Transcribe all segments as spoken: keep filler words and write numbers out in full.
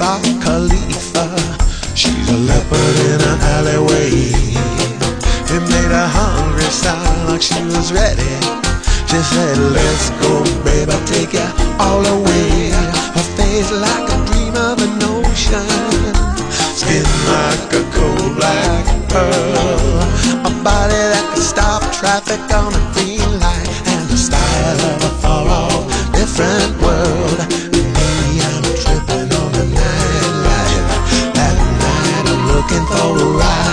Saw Khalifa. She's a leopard in an alleyway. It made her hungry, sound like she was ready. She said, let's go, babe, I'll take you all the way. Her face like a dream of an ocean, skin like a cold black pearl, a body that could stop traffic on a green light, and the style of a far-off different world. Maybe I'm tripping on the nightlife. That night I'm looking for a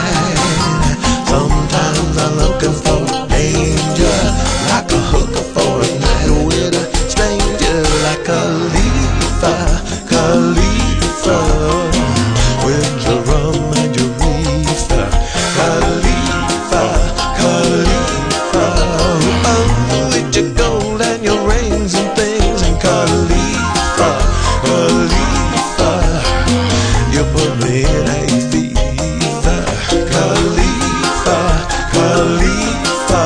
ride. Sometimes I'm looking for danger, like a hooker for a night with a stranger, like Khalifa, Khalifa, with your rum and your reefer. Khalifa, Khalifa, oh, with your gold and your rings and things. And Khalifa, Khalifa, you put me in a fever. Khalifa, Khalifa,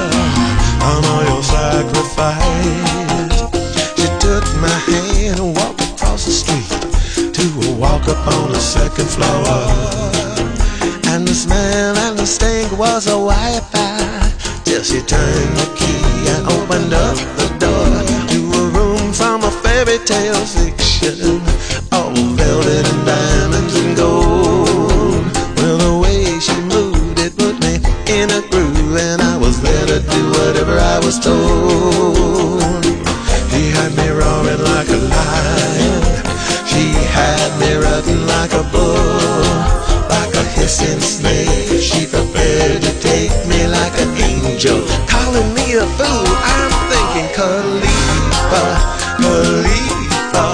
I'm all your sacrifice. She took my hand and walked across the street to a walk up on the second floor, and the smell and the stink was a Wi-Fi till she turned the key and opened up the door to a room from a fairy tale fiction, all velvet and diamonds and gold. Well, the way she moved, it put me in a groove, and I was there to do whatever I was told. She had me roaring like a lion, she had me rutting like a bull, like a hissing snake. She prepared to take me like an angel, calling me a fool. I'm thinking Khalifa, Khalifa,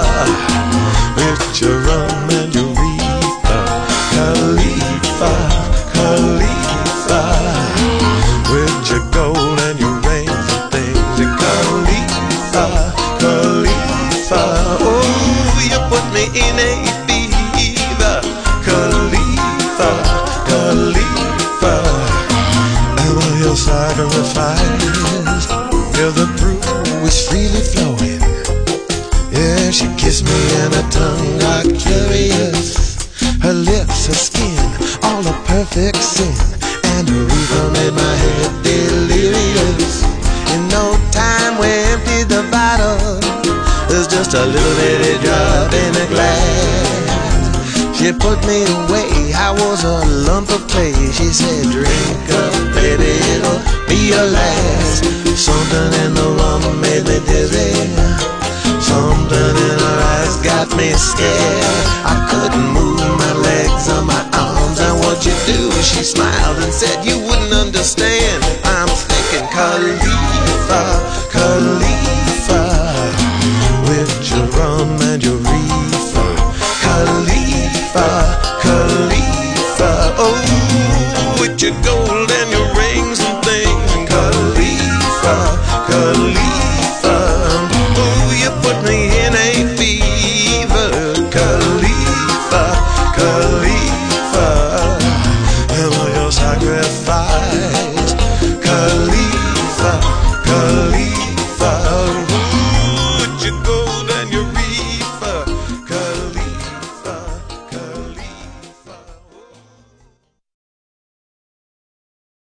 with your rum and your reefer. Khalifa, Khalifa, with your gold and your rings and things. And Khalifa, Khalifa, oh, you put me in a fever. Khalifa, Khalifa, am I your sacrifice? Till the brew was freely flowing. Yeah, she kissed me and her tongue got curious. Her lips, her skin, all a perfect sin, and her reefer made my head delirious. In no time we emptied the bottle. There's just a little bitty drop in a glass. She put me away, I was a lump of clay. She said, drink up, baby, it'll be your last. Something in the rum made me dizzy, something in her eyes got me scared. I couldn't move my legs or my arms, and what you do? She smiled and said, you wouldn't understand. I'm thinking Khalifa, Khalifa, with your rum and your reefer. Khalifa, Khalifa, oh, with your gold and your rings and things. And Khalifa, Khalifa, oh, you put me in a fever. Khalifa, Khalifa, am I your sacrifice? Khalifa.